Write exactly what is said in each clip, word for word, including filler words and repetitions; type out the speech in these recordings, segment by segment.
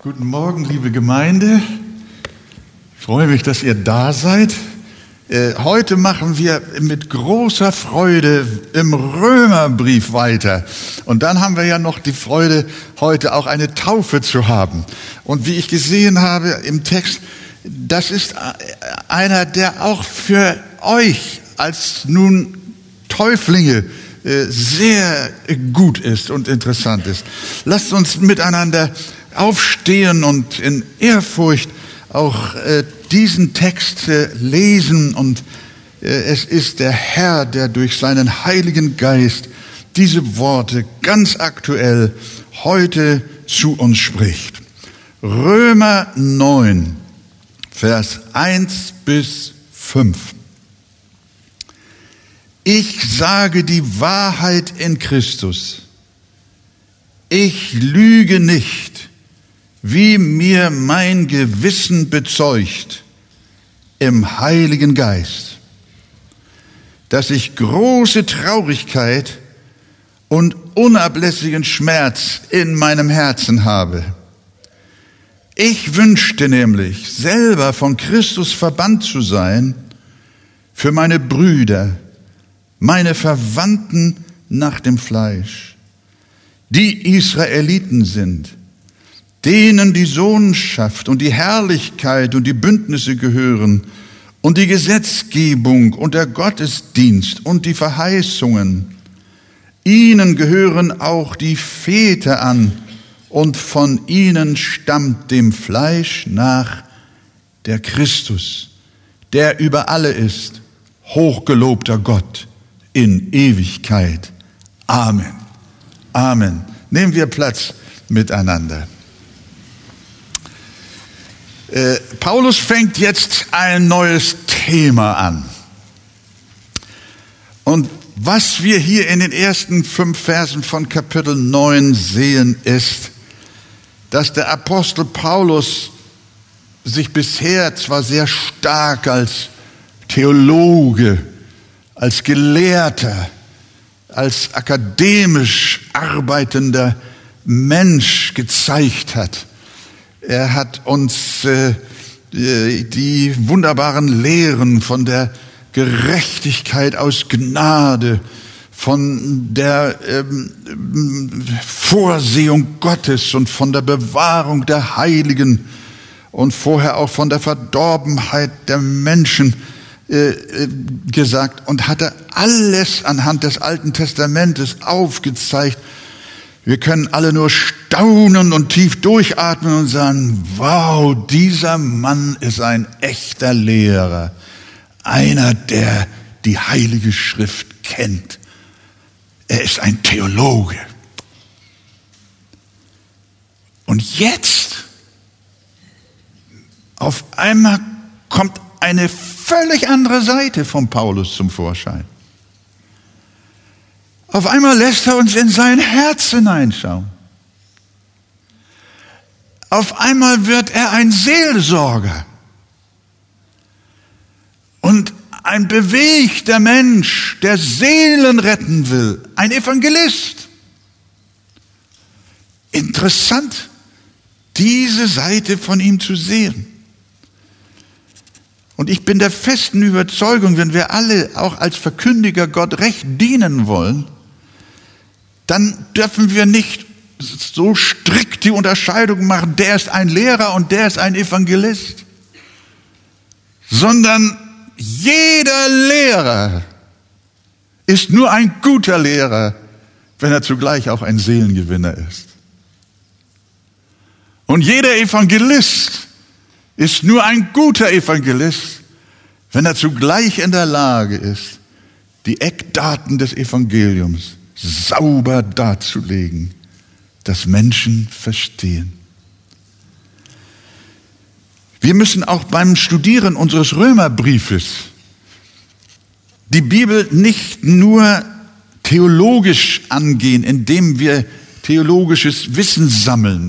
Guten Morgen, liebe Gemeinde. Ich freue mich, dass ihr da seid. Äh, heute machen wir mit großer Freude im Römerbrief weiter. Und dann haben wir ja noch die Freude, heute auch eine Taufe zu haben. Und wie ich gesehen habe im Text, das ist einer, der auch für euch als nun Täuflinge äh, sehr gut ist und interessant ist. Lasst uns miteinander aufstehen und in Ehrfurcht auch äh, diesen Text äh, lesen. Und äh, es ist der Herr, der durch seinen Heiligen Geist diese Worte ganz aktuell heute zu uns spricht. Römer neun, Vers eins bis fünf. Ich sage die Wahrheit in Christus. Ich lüge nicht, wie mir mein Gewissen bezeugt im Heiligen Geist, dass ich große Traurigkeit und unablässigen Schmerz in meinem Herzen habe. Ich wünschte nämlich, selber von Christus verbannt zu sein für meine Brüder, meine Verwandten nach dem Fleisch, die Israeliten sind, denen die Sohnschaft und die Herrlichkeit und die Bündnisse gehören und die Gesetzgebung und der Gottesdienst und die Verheißungen. Ihnen gehören auch die Väter an und von ihnen stammt dem Fleisch nach der Christus, der über alle ist, hochgelobter Gott in Ewigkeit. Amen. Amen. Nehmen wir Platz miteinander. Äh, Paulus fängt jetzt ein neues Thema an. Und was wir hier in den ersten fünf Versen von Kapitel neun sehen, ist, dass der Apostel Paulus sich bisher zwar sehr stark als Theologe, als Gelehrter, als akademisch arbeitender Mensch gezeigt hat. Er hat uns äh, die wunderbaren Lehren von der Gerechtigkeit aus Gnade, von der ähm, Vorsehung Gottes und von der Bewahrung der Heiligen und vorher auch von der Verdorbenheit der Menschen äh, gesagt und hatte alles anhand des Alten Testamentes aufgezeigt. Wir können alle nur staunen und tief durchatmen und sagen, wow, dieser Mann ist ein echter Lehrer. Einer, der die Heilige Schrift kennt. Er ist ein Theologe. Und jetzt, auf einmal kommt eine völlig andere Seite von Paulus zum Vorschein. Auf einmal lässt er uns in sein Herz hineinschauen. Auf einmal wird er ein Seelsorger und ein bewegter Mensch, der Seelen retten will, ein Evangelist. Interessant, diese Seite von ihm zu sehen. Und ich bin der festen Überzeugung, wenn wir alle auch als Verkündiger Gott recht dienen wollen, dann dürfen wir nicht so strikt die Unterscheidung machen, der ist ein Lehrer und der ist ein Evangelist, sondern jeder Lehrer ist nur ein guter Lehrer, wenn er zugleich auch ein Seelengewinner ist. Und jeder Evangelist ist nur ein guter Evangelist, wenn er zugleich in der Lage ist, die Eckdaten des Evangeliums sauber darzulegen, dass Menschen verstehen. Wir müssen auch beim Studieren unseres Römerbriefes die Bibel nicht nur theologisch angehen, indem wir theologisches Wissen sammeln.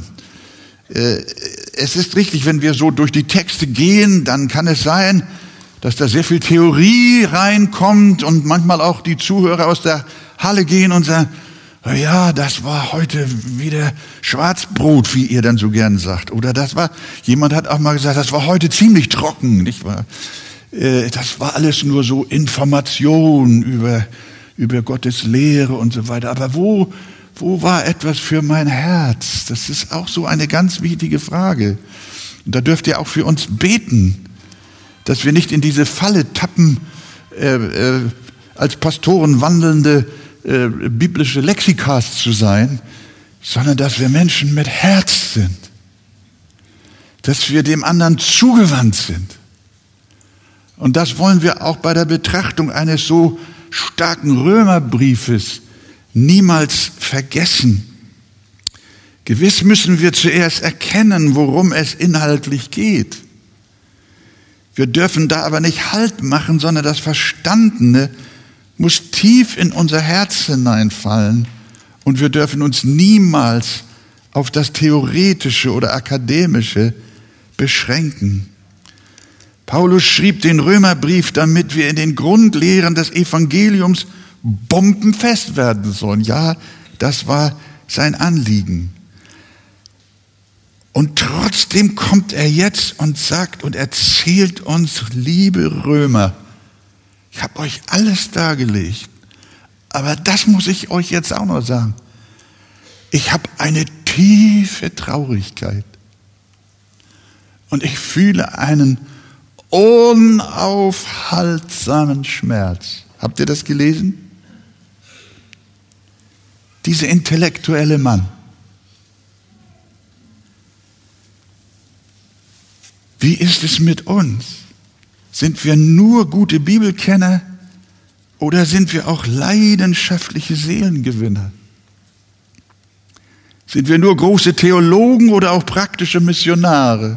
Es ist richtig, wenn wir so durch die Texte gehen, dann kann es sein, dass da sehr viel Theorie reinkommt und manchmal auch die Zuhörer aus der Halle gehen und sagen, Ja, das war heute wieder Schwarzbrot, wie ihr dann so gern sagt. Oder das war, jemand hat auch mal gesagt, das war heute ziemlich trocken, nicht wahr? Das war alles nur so Information über, über Gottes Lehre und so weiter. Aber wo, wo war etwas für mein Herz? Das ist auch so eine ganz wichtige Frage. Und da dürft ihr auch für uns beten, dass wir nicht in diese Falle tappen, äh, äh, als Pastoren wandelnde äh, biblische Lexikas zu sein, sondern dass wir Menschen mit Herz sind, dass wir dem anderen zugewandt sind. Und das wollen wir auch bei der Betrachtung eines so starken Römerbriefes niemals vergessen. Gewiss müssen wir zuerst erkennen, worum es inhaltlich geht. Wir dürfen da aber nicht Halt machen, sondern das Verstandene muss tief in unser Herz hineinfallen und wir dürfen uns niemals auf das Theoretische oder Akademische beschränken. Paulus schrieb den Römerbrief, damit wir in den Grundlehren des Evangeliums bombenfest werden sollen. Ja, das war sein Anliegen. Und trotzdem kommt er jetzt und sagt und erzählt uns, liebe Römer, ich habe euch alles dargelegt, aber das muss ich euch jetzt auch noch sagen. Ich habe eine tiefe Traurigkeit und ich fühle einen unaufhaltsamen Schmerz. Habt ihr das gelesen? Dieser intellektuelle Mann. Wie ist es mit uns? Sind wir nur gute Bibelkenner oder sind wir auch leidenschaftliche Seelengewinner? Sind wir nur große Theologen oder auch praktische Missionare?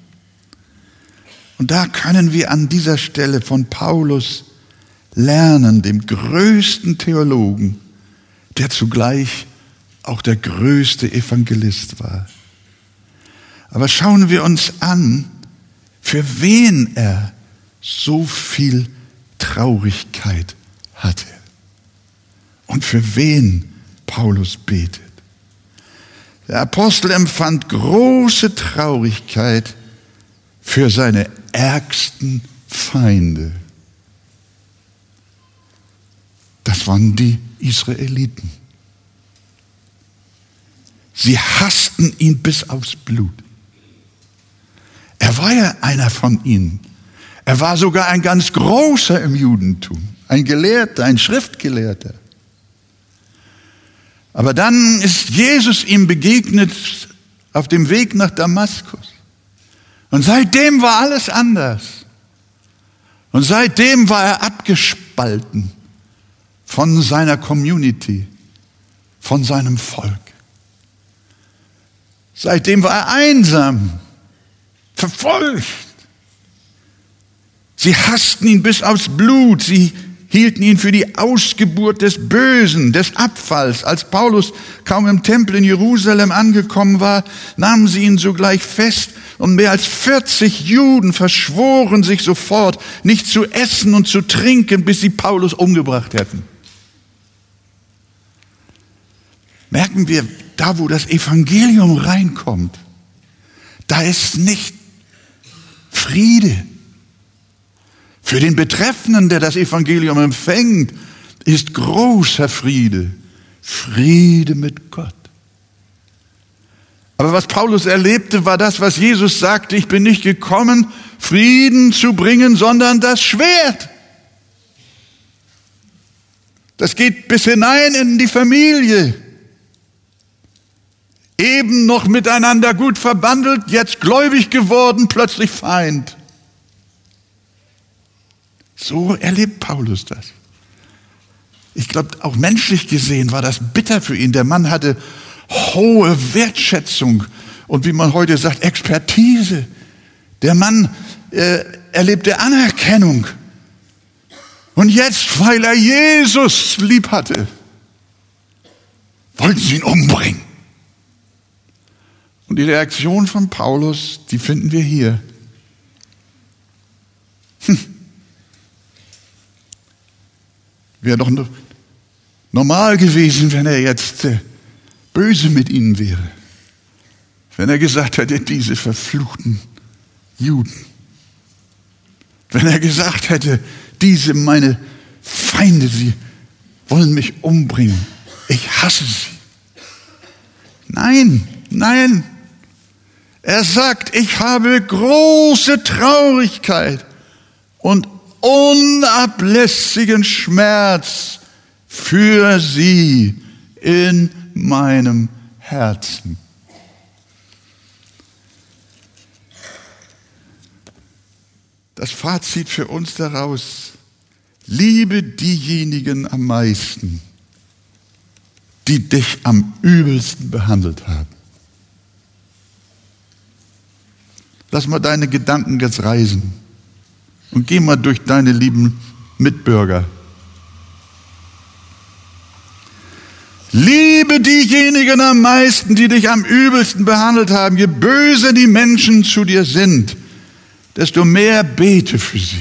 Und da können wir an dieser Stelle von Paulus lernen, dem größten Theologen, der zugleich auch der größte Evangelist war. Aber schauen wir uns an, für wen er so viel Traurigkeit hatte und für wen Paulus betet. Der Apostel empfand große Traurigkeit für seine ärgsten Feinde. Das waren die Israeliten. Sie hassten ihn bis aufs Blut. Er war ja einer von ihnen. Er war sogar ein ganz großer im Judentum, ein Gelehrter, ein Schriftgelehrter. Aber dann ist Jesus ihm begegnet auf dem Weg nach Damaskus. Und seitdem war alles anders. Und seitdem war er abgespalten von seiner Community, von seinem Volk. Seitdem war er einsam, verfolgt. Sie hassten ihn bis aufs Blut. Sie hielten ihn für die Ausgeburt des Bösen, des Abfalls. Als Paulus kaum im Tempel in Jerusalem angekommen war, nahmen sie ihn sogleich fest und mehr als vierzig Juden verschworen sich sofort, nicht zu essen und zu trinken, bis sie Paulus umgebracht hätten. Merken wir, da wo das Evangelium reinkommt, da ist nicht Friede. Für den Betreffenden, der das Evangelium empfängt, ist großer Friede. Friede mit Gott. Aber was Paulus erlebte, war das, was Jesus sagte, ich bin nicht gekommen, Frieden zu bringen, sondern das Schwert. Das geht bis hinein in die Familie. Eben noch miteinander gut verbandelt, jetzt gläubig geworden, plötzlich Feind. So erlebt Paulus das. Ich glaube, auch menschlich gesehen war das bitter für ihn. Der Mann hatte hohe Wertschätzung und wie man heute sagt, Expertise. Der Mann äh, erlebte Anerkennung. Und jetzt, weil er Jesus lieb hatte, wollten sie ihn umbringen. Und die Reaktion von Paulus, die finden wir hier. Hm. Wer noch normal gewesen, wenn er jetzt äh, böse mit ihnen wäre. Wenn er gesagt hätte, diese verfluchten Juden. Wenn er gesagt hätte, diese meine Feinde, sie wollen mich umbringen. Ich hasse sie. Nein, nein. Er sagt, ich habe große Traurigkeit und unablässigen Schmerz für sie in meinem Herzen. Das Fazit für uns daraus: Liebe diejenigen am meisten, die dich am übelsten behandelt haben. Lass mal deine Gedanken jetzt reisen und geh mal durch deine lieben Mitbürger. Liebe diejenigen am meisten, die dich am übelsten behandelt haben. Je böser die Menschen zu dir sind, desto mehr bete für sie.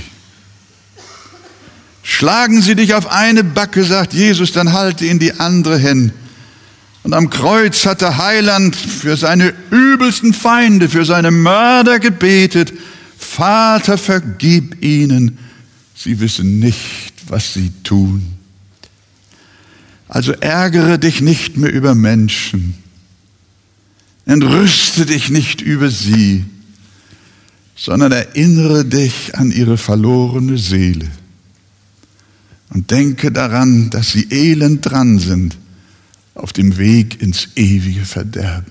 Schlagen sie dich auf eine Backe, sagt Jesus, dann halte ihnen die andere hin. Und am Kreuz hat der Heiland für seine übelsten Feinde, für seine Mörder gebetet: Vater, vergib ihnen, sie wissen nicht, was sie tun. Also ärgere dich nicht mehr über Menschen, entrüste dich nicht über sie, sondern erinnere dich an ihre verlorene Seele und denke daran, dass sie elend dran sind auf dem Weg ins ewige Verderben.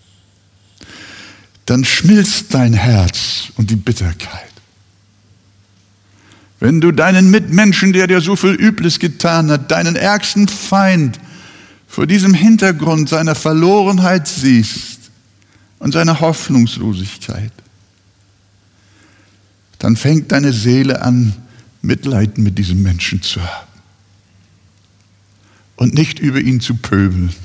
Dann schmilzt dein Herz und die Bitterkeit. Wenn du deinen Mitmenschen, der dir so viel Übles getan hat, deinen ärgsten Feind vor diesem Hintergrund seiner Verlorenheit siehst und seiner Hoffnungslosigkeit, dann fängt deine Seele an, Mitleid mit diesem Menschen zu haben und nicht über ihn zu pöbeln,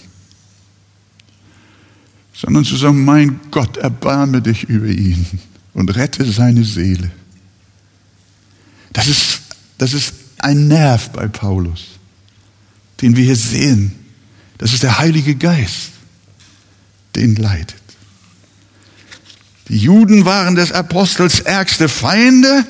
sondern zu sagen: Mein Gott, erbarme dich über ihn und rette seine Seele. Das ist, das ist ein Nerv bei Paulus, den wir hier sehen. Das ist der Heilige Geist, der ihn leitet. Die Juden waren des Apostels ärgste Feinde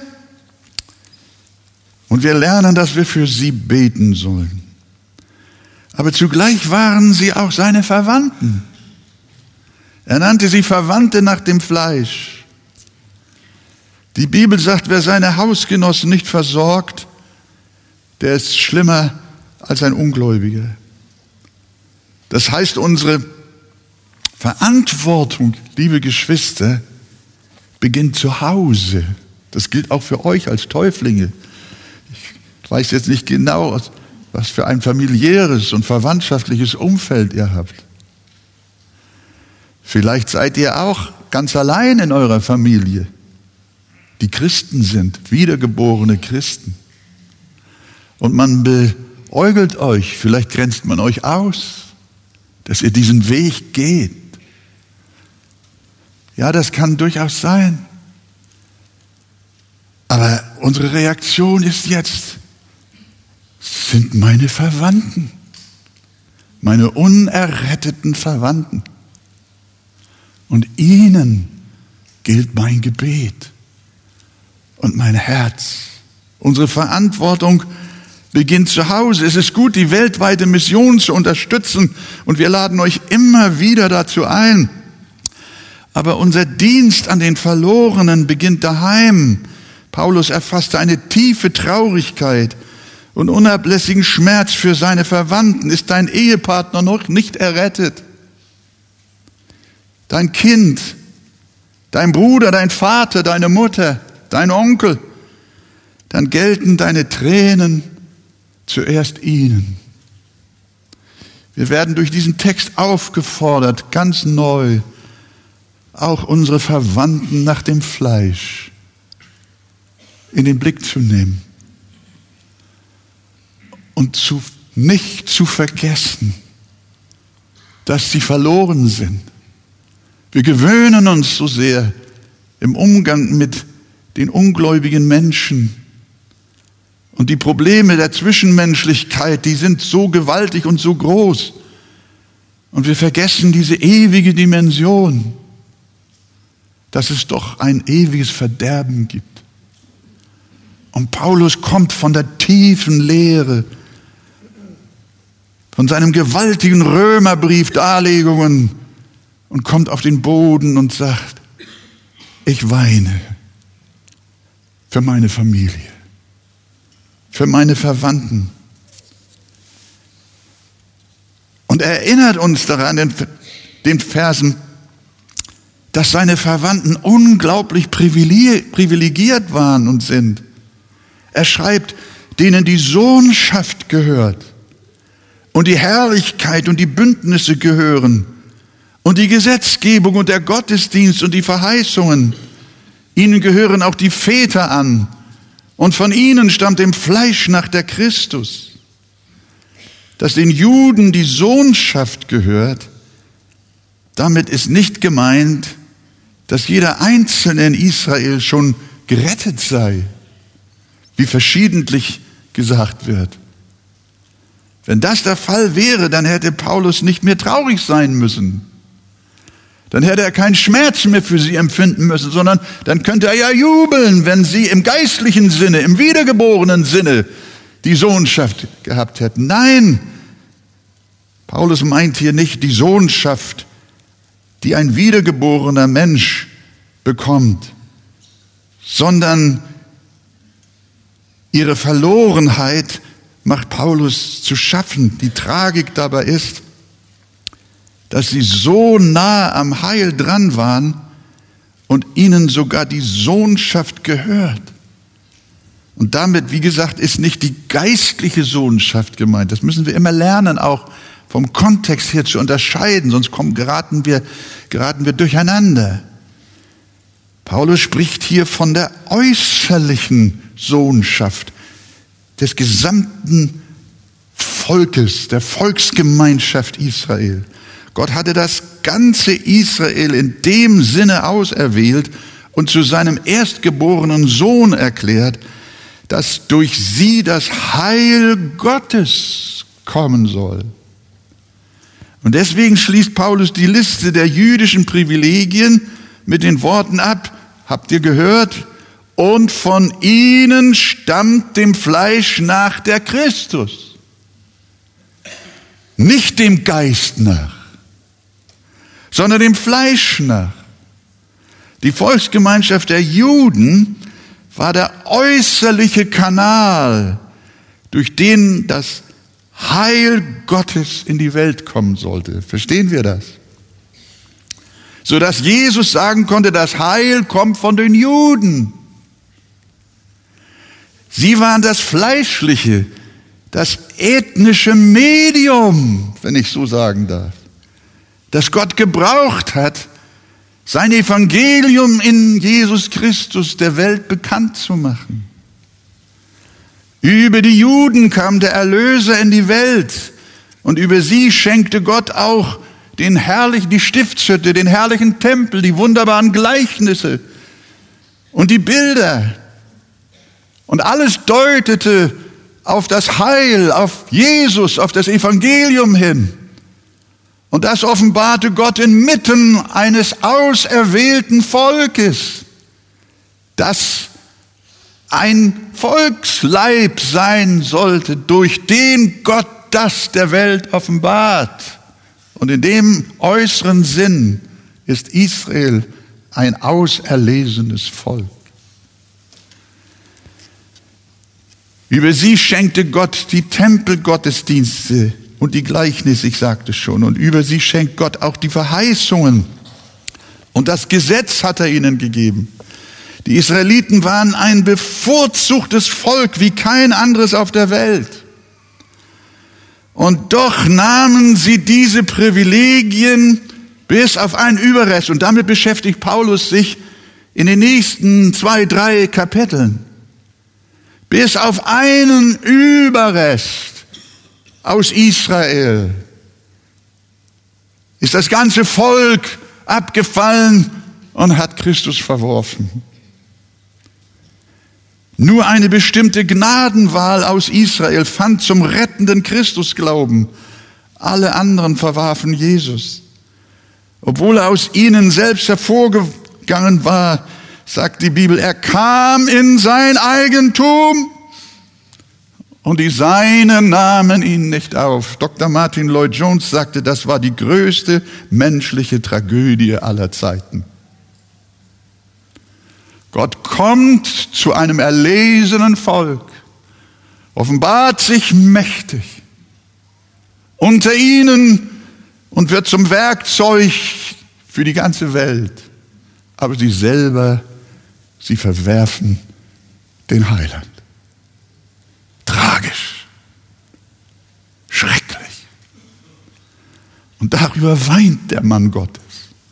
und wir lernen, dass wir für sie beten sollen. Aber zugleich waren sie auch seine Verwandten. Er nannte sie Verwandte nach dem Fleisch. Die Bibel sagt, wer seine Hausgenossen nicht versorgt, der ist schlimmer als ein Ungläubiger. Das heißt, unsere Verantwortung, liebe Geschwister, beginnt zu Hause. Das gilt auch für euch als Täuflinge. Ich weiß jetzt nicht genau, was für ein familiäres und verwandtschaftliches Umfeld ihr habt. Vielleicht seid ihr auch ganz allein in eurer Familie, die Christen sind, wiedergeborene Christen. Und man beäugelt euch, vielleicht grenzt man euch aus, dass ihr diesen Weg geht. Ja, das kann durchaus sein. Aber unsere Reaktion ist jetzt: Sind meine Verwandten, meine unerretteten Verwandten. Und ihnen gilt mein Gebet und mein Herz. Unsere Verantwortung beginnt zu Hause. Es ist gut, die weltweite Mission zu unterstützen, und wir laden euch immer wieder dazu ein. Aber unser Dienst an den Verlorenen beginnt daheim. Paulus erfasste eine tiefe Traurigkeit und unablässigen Schmerz für seine Verwandten. Ist dein Ehepartner noch nicht errettet? Dein Kind, dein Bruder, dein Vater, deine Mutter, dein Onkel, dann gelten deine Tränen zuerst ihnen. Wir werden durch diesen Text aufgefordert, ganz neu auch unsere Verwandten nach dem Fleisch in den Blick zu nehmen und zu, nicht zu vergessen, dass sie verloren sind. Wir gewöhnen uns so sehr im Umgang mit den ungläubigen Menschen Und die Probleme der Zwischenmenschlichkeit, die sind so gewaltig und so groß. Und wir vergessen diese ewige Dimension, dass es doch ein ewiges Verderben gibt. Und Paulus kommt von der tiefen Lehre, von seinem gewaltigen Römerbrief, Darlegungen, und kommt auf den Boden und sagt, ich weine für meine Familie, für meine Verwandten. Und er erinnert uns daran, den, den Versen, dass seine Verwandten unglaublich privilegiert waren und sind. Er schreibt, denen die Sohnschaft gehört und die Herrlichkeit und die Bündnisse gehören und die Gesetzgebung und der Gottesdienst und die Verheißungen. Ihnen gehören auch die Väter an und von ihnen stammt im Fleisch nach der Christus. Dass den Juden die Sohnschaft gehört, damit ist nicht gemeint, dass jeder Einzelne in Israel schon gerettet sei, wie verschiedentlich gesagt wird. Wenn das der Fall wäre, dann hätte Paulus nicht mehr traurig sein müssen. Dann hätte er keinen Schmerz mehr für sie empfinden müssen, sondern dann könnte er ja jubeln, wenn sie im geistlichen Sinne, im wiedergeborenen Sinne die Sohnschaft gehabt hätten. Nein, Paulus meint hier nicht die Sohnschaft, die ein wiedergeborener Mensch bekommt, sondern ihre Verlorenheit macht Paulus zu schaffen. Die Tragik dabei ist, dass sie so nah am Heil dran waren und ihnen sogar die Sohnschaft gehört. Und damit, wie gesagt, ist nicht die geistliche Sohnschaft gemeint. Das müssen wir immer lernen, auch vom Kontext her zu unterscheiden, sonst kommen, geraten wir, geraten wir durcheinander. Paulus spricht hier von der äußerlichen Sohnschaft des gesamten Volkes, der Volksgemeinschaft Israel. Gott hatte das ganze Israel in dem Sinne auserwählt und zu seinem erstgeborenen Sohn erklärt, dass durch sie das Heil Gottes kommen soll. Und deswegen schließt Paulus die Liste der jüdischen Privilegien mit den Worten ab, habt ihr gehört? Und von ihnen stammt dem Fleisch nach der Christus. Nicht dem Geist nach, sondern dem Fleisch nach. Die Volksgemeinschaft der Juden war der äußerliche Kanal, durch den das Heil Gottes in die Welt kommen sollte. Verstehen wir das? Sodass Jesus sagen konnte, das Heil kommt von den Juden. Sie waren das fleischliche, das ethnische Medium, wenn ich so sagen darf, das Gott gebraucht hat, sein Evangelium in Jesus Christus der Welt bekannt zu machen. Über die Juden kam der Erlöser in die Welt und über sie schenkte Gott auch den herrlichen, die Stiftshütte, den herrlichen Tempel, die wunderbaren Gleichnisse und die Bilder. Und alles deutete auf das Heil, auf Jesus, auf das Evangelium hin. Und das offenbarte Gott inmitten eines auserwählten Volkes, das ein Volksleib sein sollte, durch den Gott das der Welt offenbart. Und in dem äußeren Sinn ist Israel ein auserlesenes Volk. Über sie schenkte Gott die Tempelgottesdienste und die Gleichnisse, ich sagte schon. Und über sie schenkt Gott auch die Verheißungen. Und das Gesetz hat er ihnen gegeben. Die Israeliten waren ein bevorzugtes Volk wie kein anderes auf der Welt. Und doch nahmen sie diese Privilegien bis auf einen Überrest. Und damit beschäftigt Paulus sich in den nächsten zwei, drei Kapiteln. Bis auf einen Überrest aus Israel ist das ganze Volk abgefallen und hat Christus verworfen. Nur eine bestimmte Gnadenwahl aus Israel fand zum rettenden Christus Glauben. Alle anderen verwarfen Jesus. Obwohl er aus ihnen selbst hervorgegangen war, sagt die Bibel, er kam in sein Eigentum und die Seinen nahmen ihn nicht auf. Doktor Martin Lloyd-Jones sagte, das war die größte menschliche Tragödie aller Zeiten. Gott kommt zu einem erlesenen Volk, offenbart sich mächtig unter ihnen und wird zum Werkzeug für die ganze Welt. Aber sie selber, sie verwerfen den Heiland. Tragisch, schrecklich. Und darüber weint der Mann Gottes.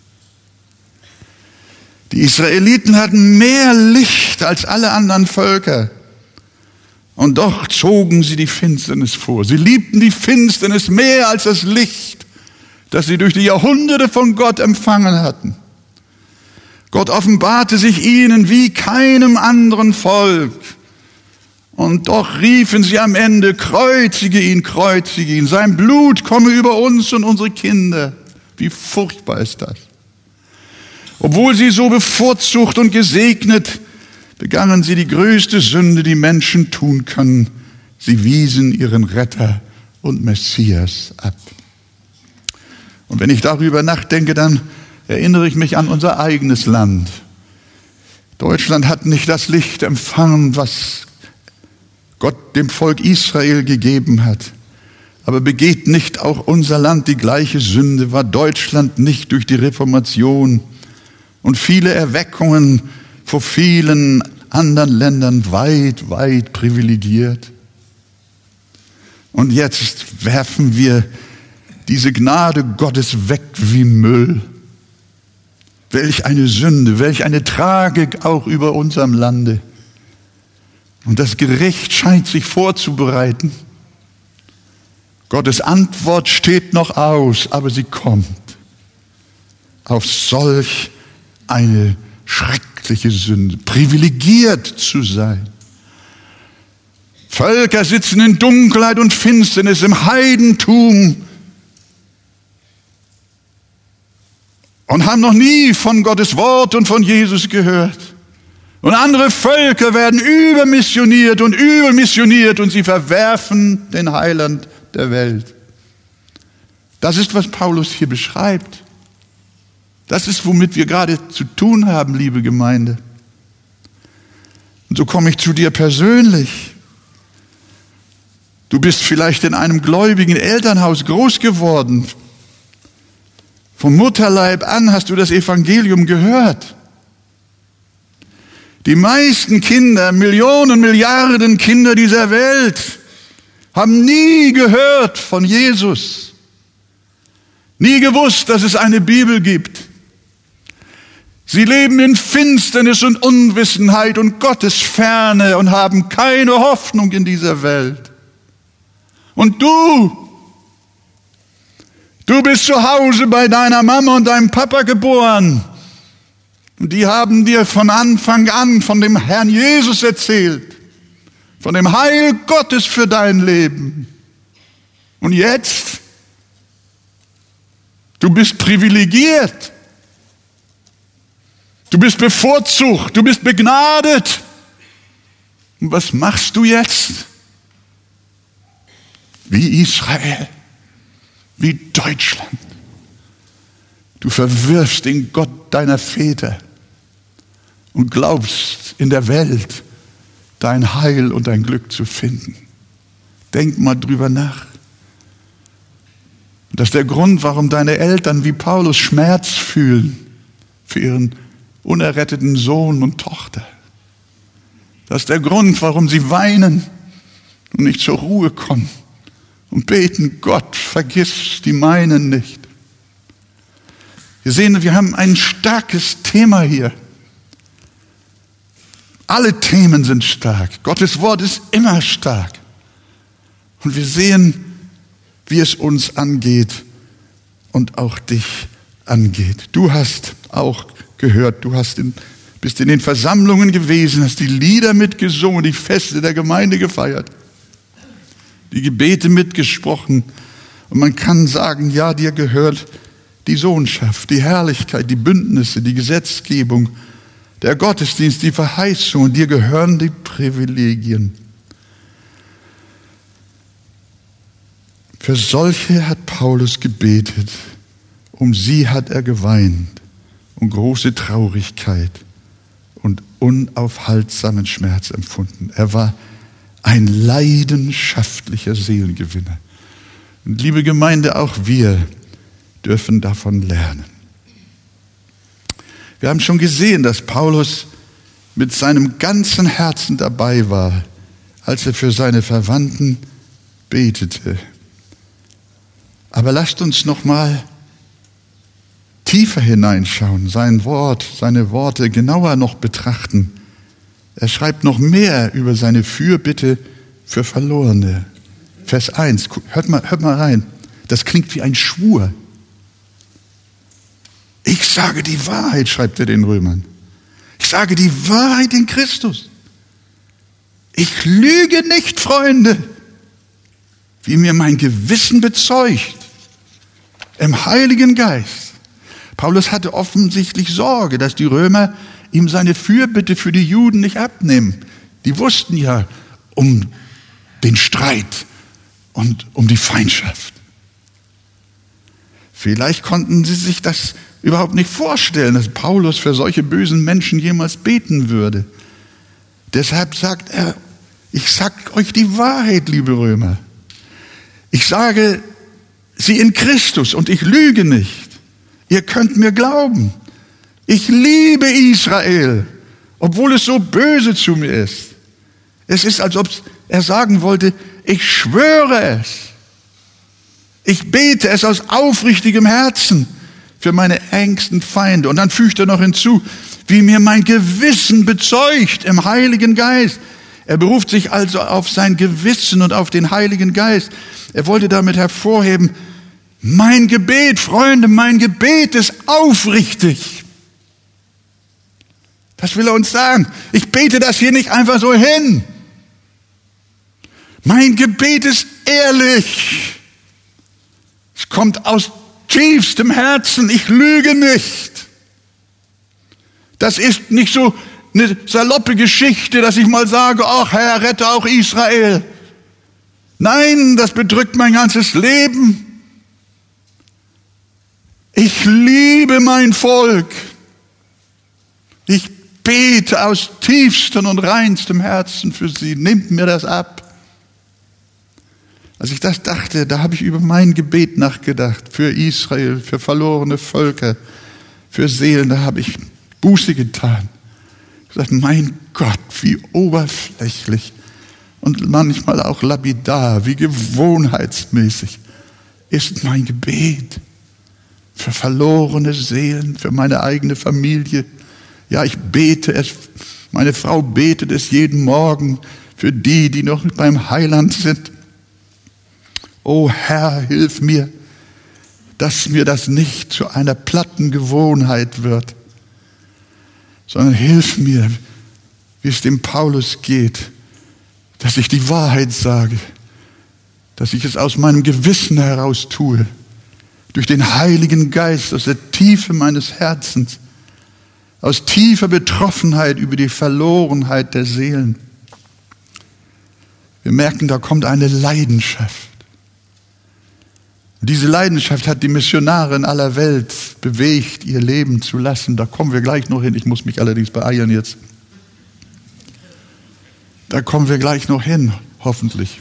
Die Israeliten hatten mehr Licht als alle anderen Völker. Und doch zogen sie die Finsternis vor. Sie liebten die Finsternis mehr als das Licht, das sie durch die Jahrhunderte von Gott empfangen hatten. Gott offenbarte sich ihnen wie keinem anderen Volk. Und doch riefen sie am Ende, kreuzige ihn, kreuzige ihn. Sein Blut komme über uns und unsere Kinder. Wie furchtbar ist das? Obwohl sie so bevorzugt und gesegnet, begangen sie die größte Sünde, die Menschen tun können. Sie wiesen ihren Retter und Messias ab. Und wenn ich darüber nachdenke, dann erinnere ich mich an unser eigenes Land. Deutschland hat nicht das Licht empfangen, was Gott dem Volk Israel gegeben hat. Aber begeht nicht auch unser Land die gleiche Sünde? War Deutschland nicht durch die Reformation und viele Erweckungen vor vielen anderen Ländern weit, weit privilegiert? Und jetzt werfen wir diese Gnade Gottes weg wie Müll. Welch eine Sünde, welch eine Tragik auch über unserem Lande. Und das Gericht scheint sich vorzubereiten. Gottes Antwort steht noch aus, aber sie kommt. Auf solch eine schreckliche Sünde, privilegiert zu sein. Völker sitzen in Dunkelheit und Finsternis, im Heidentum und haben noch nie von Gottes Wort und von Jesus gehört. Und andere Völker werden übermissioniert und übermissioniert und sie verwerfen den Heiland der Welt. Das ist, was Paulus hier beschreibt. Das ist, womit wir gerade zu tun haben, liebe Gemeinde. Und so komme ich zu dir persönlich. Du bist vielleicht in einem gläubigen Elternhaus groß geworden. Vom Mutterleib an hast du das Evangelium gehört. Die meisten Kinder, Millionen, Milliarden Kinder dieser Welt haben nie gehört von Jesus. Nie gewusst, dass es eine Bibel gibt. Sie leben in Finsternis und Unwissenheit und Gottesferne und haben keine Hoffnung in dieser Welt. Und du, du bist zu Hause bei deiner Mama und deinem Papa geboren. Und die haben dir von Anfang an von dem Herrn Jesus erzählt, von dem Heil Gottes für dein Leben. Und jetzt, du bist privilegiert. Du bist bevorzugt, du bist begnadet. Und was machst du jetzt? Wie Israel, wie Deutschland. Du verwirfst den Gott deiner Väter und glaubst in der Welt dein Heil und dein Glück zu finden. Denk mal drüber nach. Das ist der Grund, warum deine Eltern wie Paulus Schmerz fühlen für ihren unerretteten Sohn und Tochter. Das ist der Grund, warum sie weinen und nicht zur Ruhe kommen und beten, Gott, vergiss die meinen nicht. Wir sehen, wir haben ein starkes Thema hier. Alle Themen sind stark. Gottes Wort ist immer stark. Und wir sehen, wie es uns angeht und auch dich angeht. Du hast auch gehört, du hast in bist in den Versammlungen gewesen, hast die Lieder mitgesungen, die Feste der Gemeinde gefeiert, die Gebete mitgesprochen. Und man kann sagen, ja, dir gehört die Sohnschaft, die Herrlichkeit, die Bündnisse, die Gesetzgebung, der Gottesdienst, die Verheißung, und dir gehören die Privilegien. Für solche hat Paulus gebetet, um sie hat er geweint und große Traurigkeit und unaufhaltsamen Schmerz empfunden. Er war ein leidenschaftlicher Seelengewinner. Und liebe Gemeinde, auch wir dürfen davon lernen. Wir haben schon gesehen, dass Paulus mit seinem ganzen Herzen dabei war, als er für seine Verwandten betete. Aber lasst uns noch mal tiefer hineinschauen, sein Wort, seine Worte genauer noch betrachten. Er schreibt noch mehr über seine Fürbitte für Verlorene. Vers eins, hört mal, hört mal rein. Das klingt wie ein Schwur. Ich sage die Wahrheit, schreibt er den Römern. Ich sage die Wahrheit in Christus. Ich lüge nicht, Freunde, wie mir mein Gewissen bezeugt, im Heiligen Geist. Paulus hatte offensichtlich Sorge, dass die Römer ihm seine Fürbitte für die Juden nicht abnehmen. Die wussten ja um den Streit und um die Feindschaft. Vielleicht konnten sie sich das überhaupt nicht vorstellen, dass Paulus für solche bösen Menschen jemals beten würde. Deshalb sagt er, ich sag euch die Wahrheit, liebe Römer. Ich sage sie in Christus und ich lüge nicht. Ihr könnt mir glauben. Ich liebe Israel, obwohl es so böse zu mir ist. Es ist, als ob er sagen wollte, ich schwöre es. Ich bete es aus aufrichtigem Herzen für meine engsten Feinde. Und dann fügt er noch hinzu, wie mir mein Gewissen bezeugt im Heiligen Geist. Er beruft sich also auf sein Gewissen und auf den Heiligen Geist. Er wollte damit hervorheben, mein Gebet, Freunde, mein Gebet ist aufrichtig. Das will er uns sagen. Ich bete das hier nicht einfach so hin. Mein Gebet ist ehrlich. Es kommt aus tiefstem Herzen. Ich lüge nicht. Das ist nicht so eine saloppe Geschichte, dass ich mal sage, ach Herr, rette auch Israel. Nein, das bedrückt mein ganzes Leben. Ich liebe mein Volk. Ich bete aus tiefstem und reinstem Herzen für sie. Nimmt mir das ab. Als ich das dachte, da habe ich über mein Gebet nachgedacht. Für Israel, für verlorene Völker, für Seelen. Da habe ich Buße getan. Ich habe gesagt, mein Gott, wie oberflächlich und manchmal auch lapidar, wie gewohnheitsmäßig ist mein Gebet. Für verlorene Seelen, für meine eigene Familie. Ja, ich bete es, meine Frau betet es jeden Morgen für die, die noch beim Heiland sind. O Herr, hilf mir, dass mir das nicht zu einer platten Gewohnheit wird, sondern hilf mir, wie es dem Paulus geht, dass ich die Wahrheit sage, dass ich es aus meinem Gewissen heraus tue, durch den Heiligen Geist, aus der Tiefe meines Herzens, aus tiefer Betroffenheit über die Verlorenheit der Seelen. Wir merken, da kommt eine Leidenschaft. Und diese Leidenschaft hat die Missionare in aller Welt bewegt, ihr Leben zu lassen. Da kommen wir gleich noch hin. Ich muss mich allerdings beeilen jetzt. Da kommen wir gleich noch hin, hoffentlich.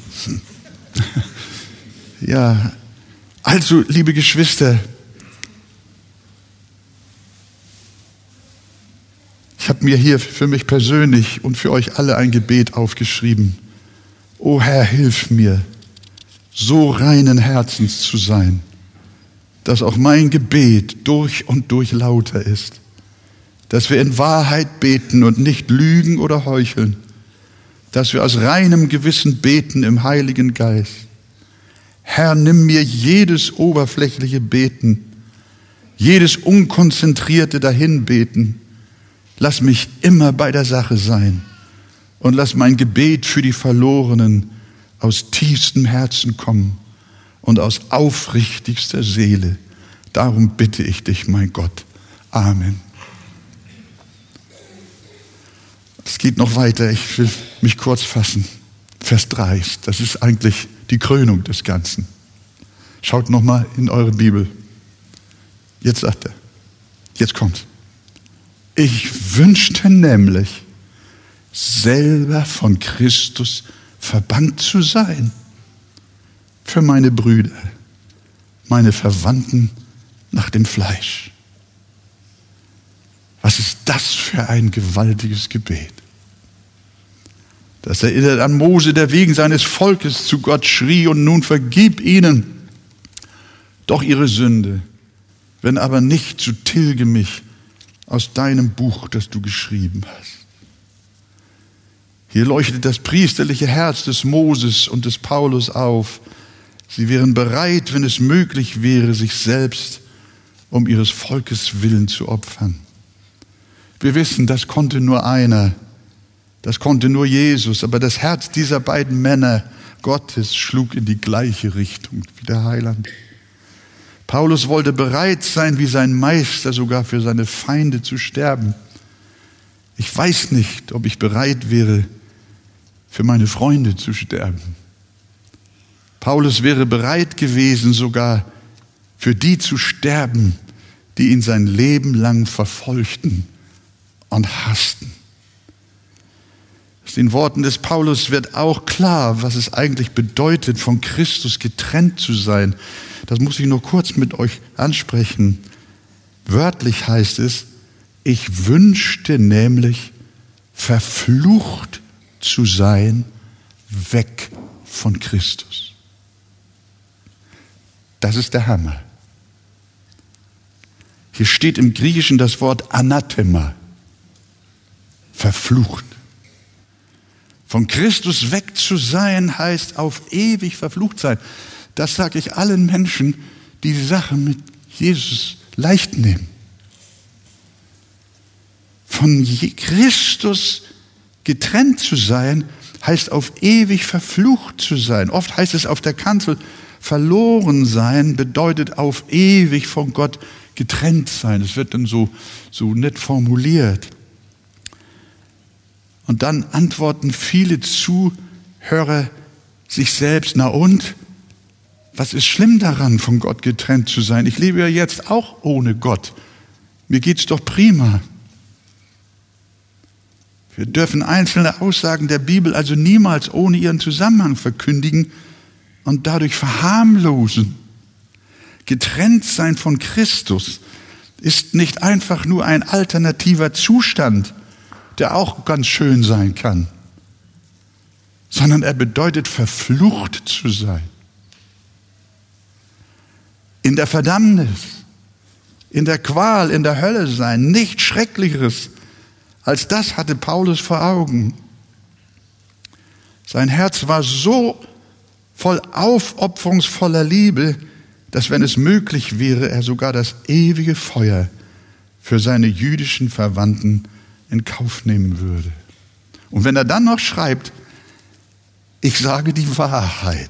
Ja, also, liebe Geschwister, ich habe mir hier für mich persönlich und für euch alle ein Gebet aufgeschrieben. O Herr, hilf mir, so reinen Herzens zu sein, dass auch mein Gebet durch und durch lauter ist, dass wir in Wahrheit beten und nicht lügen oder heucheln, dass wir aus reinem Gewissen beten im Heiligen Geist. Herr, nimm mir jedes oberflächliche Beten, jedes unkonzentrierte Dahinbeten, Lass mich immer bei der Sache sein und lass mein Gebet für die Verlorenen aus tiefstem Herzen kommen und aus aufrichtigster Seele. Darum bitte ich dich, mein Gott. Amen. Es geht noch weiter, ich will mich kurz fassen. Vers drei, das ist eigentlich die Krönung des Ganzen. Schaut nochmal in eure Bibel. Jetzt sagt er, jetzt kommt's. Ich wünschte nämlich, selber von Christus verbannt zu sein. Für meine Brüder, meine Verwandten nach dem Fleisch. Was ist das für ein gewaltiges Gebet? Das erinnert an Mose, der wegen seines Volkes zu Gott schrie und nun vergib ihnen doch ihre Sünde, wenn aber nicht, so tilge mich aus deinem Buch, das du geschrieben hast. Hier leuchtet das priesterliche Herz des Moses und des Paulus auf. Sie wären bereit, wenn es möglich wäre, sich selbst um ihres Volkes willen zu opfern. Wir wissen, das konnte nur einer, das konnte nur Jesus, aber das Herz dieser beiden Männer Gottes schlug in die gleiche Richtung wie der Heiland. Paulus wollte bereit sein, wie sein Meister sogar für seine Feinde zu sterben. Ich weiß nicht, ob ich bereit wäre, für meine Freunde zu sterben. Paulus wäre bereit gewesen, sogar für die zu sterben, die ihn sein Leben lang verfolgten und hassten. Aus den Worten des Paulus wird auch klar, was es eigentlich bedeutet, von Christus getrennt zu sein. Das muss ich nur kurz mit euch ansprechen. Wörtlich heißt es, ich wünschte nämlich, verflucht zu sein, weg von Christus. Das ist der Hammer. Hier steht im Griechischen das Wort Anathema, verflucht. Von Christus weg zu sein, heißt auf ewig verflucht sein. Das sage ich allen Menschen, die die Sache mit Jesus leicht nehmen. Von Christus getrennt zu sein, heißt auf ewig verflucht zu sein. Oft heißt es auf der Kanzel, verloren sein bedeutet auf ewig von Gott getrennt sein. Es wird dann so, so nett formuliert. Und dann antworten viele Zuhörer sich selbst, na und? Was ist schlimm daran, von Gott getrennt zu sein? Ich lebe ja jetzt auch ohne Gott. Mir geht's doch prima. Wir dürfen einzelne Aussagen der Bibel also niemals ohne ihren Zusammenhang verkündigen und dadurch verharmlosen. Getrennt sein von Christus ist nicht einfach nur ein alternativer Zustand, der auch ganz schön sein kann, sondern er bedeutet, verflucht zu sein. In der Verdammnis, in der Qual, in der Hölle sein. Nichts Schrecklicheres als das hatte Paulus vor Augen. Sein Herz war so voll aufopferungsvoller Liebe, dass, wenn es möglich wäre, er sogar das ewige Feuer für seine jüdischen Verwandten in Kauf nehmen würde. Und wenn er dann noch schreibt, ich sage die Wahrheit,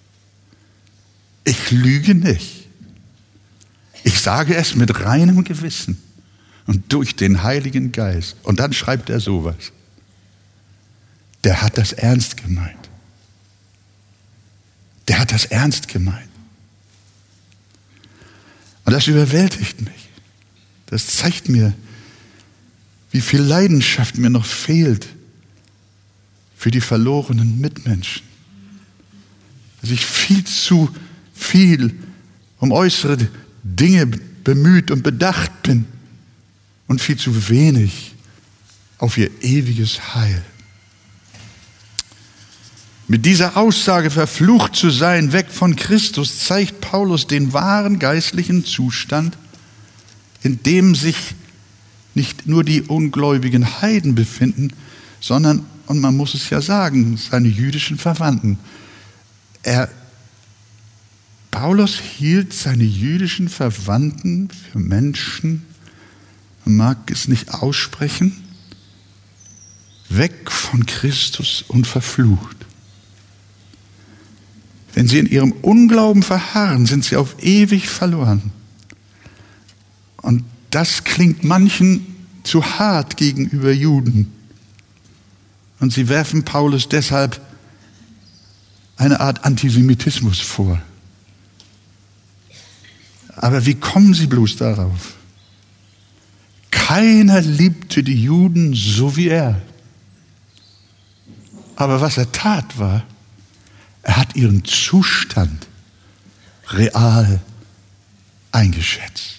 ich lüge nicht, ich sage es mit reinem Gewissen und durch den Heiligen Geist. Und dann schreibt er sowas. Der hat das ernst gemeint. Der hat das ernst gemeint. Und das überwältigt mich. Das zeigt mir, wie viel Leidenschaft mir noch fehlt für die verlorenen Mitmenschen. Dass ich viel zu viel um äußere Dinge bemüht und bedacht bin und viel zu wenig auf ihr ewiges Heil. Mit dieser Aussage, verflucht zu sein, weg von Christus, zeigt Paulus den wahren geistlichen Zustand, in dem sich nicht nur die ungläubigen Heiden befinden, sondern, und man muss es ja sagen, seine jüdischen Verwandten. Er, Paulus hielt seine jüdischen Verwandten für Menschen, man mag es nicht aussprechen, weg von Christus und verflucht. Wenn sie in ihrem Unglauben verharren, sind sie auf ewig verloren. Und das klingt manchen zu hart gegenüber Juden. Und sie werfen Paulus deshalb eine Art Antisemitismus vor. Aber wie kommen sie bloß darauf? Keiner liebte die Juden so wie er. Aber was er tat war, er hat ihren Zustand real eingeschätzt.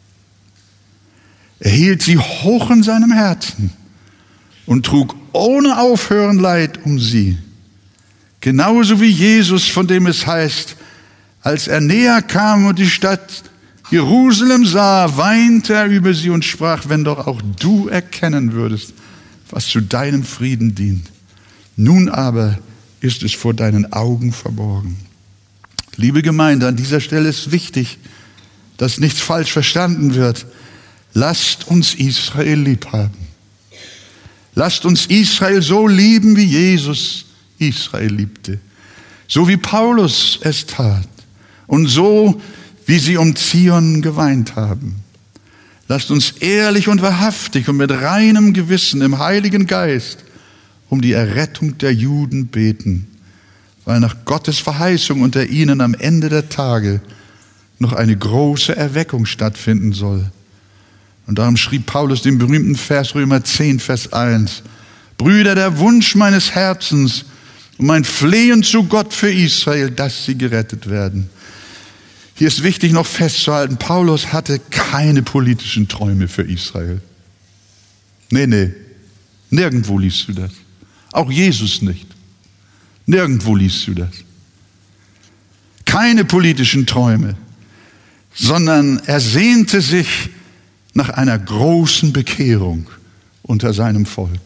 Er hielt sie hoch in seinem Herzen und trug ohne Aufhören Leid um sie. Genauso wie Jesus, von dem es heißt, als er näher kam und die Stadt Jerusalem sah, weinte er über sie und sprach, wenn doch auch du erkennen würdest, was zu deinem Frieden dient. Nun aber ist es vor deinen Augen verborgen. Liebe Gemeinde, an dieser Stelle ist wichtig, dass nichts falsch verstanden wird. Lasst uns Israel lieb haben. Lasst uns Israel so lieben, wie Jesus Israel liebte. So wie Paulus es tat. Und so, wie sie um Zion geweint haben. Lasst uns ehrlich und wahrhaftig und mit reinem Gewissen im Heiligen Geist um die Errettung der Juden beten, weil nach Gottes Verheißung unter ihnen am Ende der Tage noch eine große Erweckung stattfinden soll. Und darum schrieb Paulus den berühmten Vers Römer zehn, Vers eins. Brüder, der Wunsch meines Herzens und mein Flehen zu Gott für Israel, dass sie gerettet werden. Hier ist wichtig noch festzuhalten, Paulus hatte keine politischen Träume für Israel. Nee, nee, nirgendwo liest du das. Auch Jesus nicht. Nirgendwo liest du das. Keine politischen Träume, sondern er sehnte sich nach einer großen Bekehrung unter seinem Volk.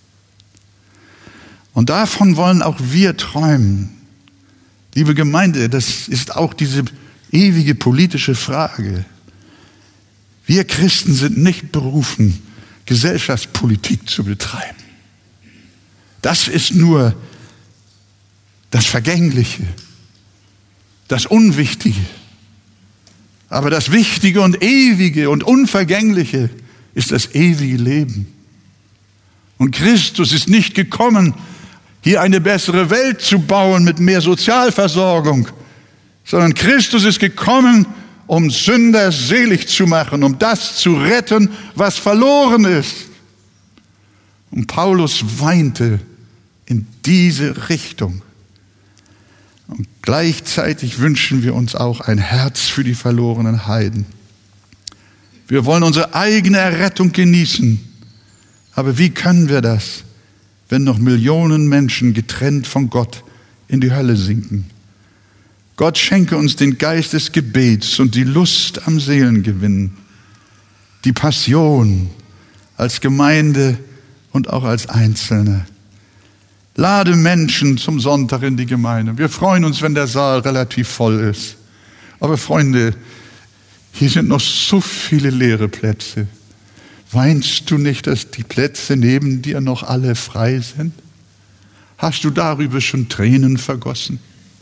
Und davon wollen auch wir träumen. Liebe Gemeinde, das ist auch diese ewige politische Frage. Wir Christen sind nicht berufen, Gesellschaftspolitik zu betreiben. Das ist nur das Vergängliche, das Unwichtige. Aber das Wichtige und Ewige und Unvergängliche ist das ewige Leben. Und Christus ist nicht gekommen, hier eine bessere Welt zu bauen mit mehr Sozialversorgung, sondern Christus ist gekommen, um Sünder selig zu machen, um das zu retten, was verloren ist. Und Paulus weinte in diese Richtung. Und gleichzeitig wünschen wir uns auch ein Herz für die verlorenen Heiden. Wir wollen unsere eigene Errettung genießen. Aber wie können wir das, wenn noch Millionen Menschen getrennt von Gott in die Hölle sinken? Gott schenke uns den Geist des Gebets und die Lust am Seelengewinn, die Passion als Gemeinde und auch als Einzelne. Lade Menschen zum Sonntag in die Gemeinde. Wir freuen uns, wenn der Saal relativ voll ist. Aber Freunde, hier sind noch so viele leere Plätze. Weinst du nicht, dass die Plätze neben dir noch alle frei sind? Hast du darüber schon Tränen vergossen?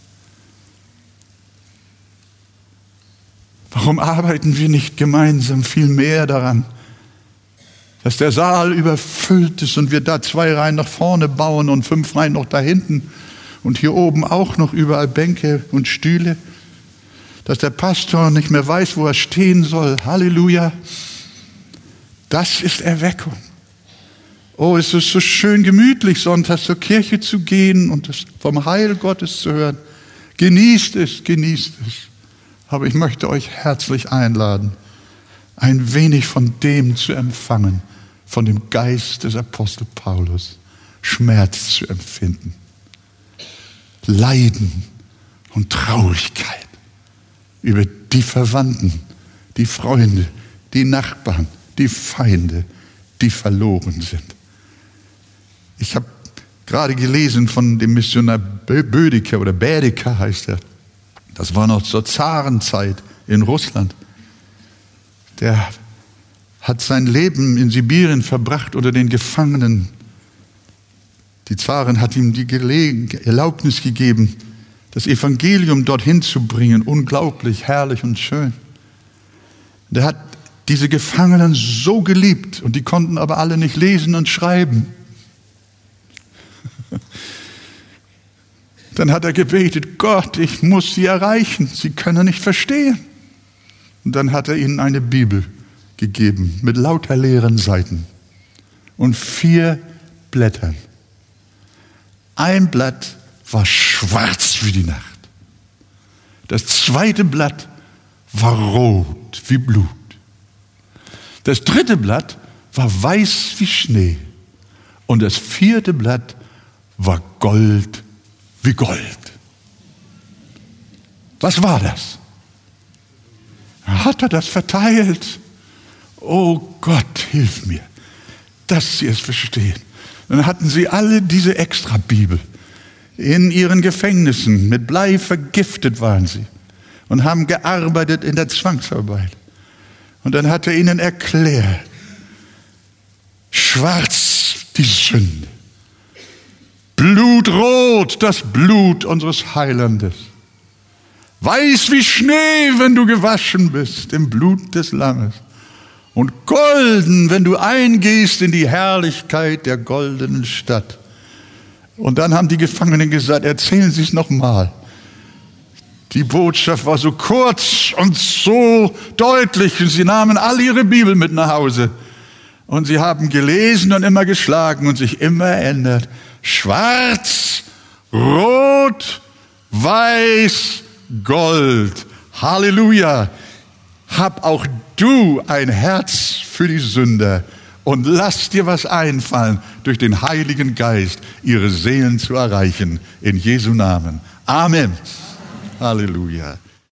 Warum arbeiten wir nicht gemeinsam viel mehr daran, dass der Saal überfüllt ist und wir da zwei Reihen nach vorne bauen und fünf Reihen noch da hinten und hier oben auch noch überall Bänke und Stühle, dass der Pastor nicht mehr weiß, wo er stehen soll. Halleluja. Das ist Erweckung. Oh, es ist so schön gemütlich, sonntags zur Kirche zu gehen und das vom Heil Gottes zu hören. Genießt es, genießt es. Aber ich möchte euch herzlich einladen, ein wenig von dem zu empfangen, von dem Geist des Apostel Paulus, Schmerz zu empfinden, Leiden und Traurigkeit über die Verwandten, die Freunde, die Nachbarn, die Feinde, die verloren sind. Ich habe gerade gelesen von dem Missionar Bödeker oder Bädeker heißt er. Das war noch zur Zarenzeit in Russland. Der hat sein Leben in Sibirien verbracht unter den Gefangenen. Die Zarin hat ihm die Erlaubnis gegeben, das Evangelium dorthin zu bringen. Unglaublich, herrlich und schön. Und er hat diese Gefangenen so geliebt und die konnten aber alle nicht lesen und schreiben. Dann hat er gebetet, Gott, ich muss sie erreichen, sie können nicht verstehen. Und dann hat er ihnen eine Bibel gegeben mit lauter leeren Seiten und vier Blättern. Ein Blatt war schwarz wie die Nacht. Das zweite Blatt war rot wie Blut. Das dritte Blatt war weiß wie Schnee. Und das vierte Blatt war Gold wie Gold. Was war das? Hat er das verteilt? Oh Gott, hilf mir, dass sie es verstehen. Dann hatten sie alle diese Extrabibel in ihren Gefängnissen. Mit Blei vergiftet waren sie und haben gearbeitet in der Zwangsarbeit. Und dann hat er ihnen erklärt, schwarz die Sünde, blutrot das Blut unseres Heilandes, weiß wie Schnee, wenn du gewaschen bist im Blut des Lammes, und golden, wenn du eingehst in die Herrlichkeit der goldenen Stadt. Und dann haben die Gefangenen gesagt, erzählen Sie es nochmal. Die Botschaft war so kurz und so deutlich und sie nahmen alle ihre Bibel mit nach Hause. Und sie haben gelesen und immer geschlagen und sich immer ändert. Schwarz, rot, weiß, gold. Halleluja. Hab auch du ein Herz für die Sünder und lass dir was einfallen, durch den Heiligen Geist ihre Seelen zu erreichen. In Jesu Namen. Amen. Halleluja.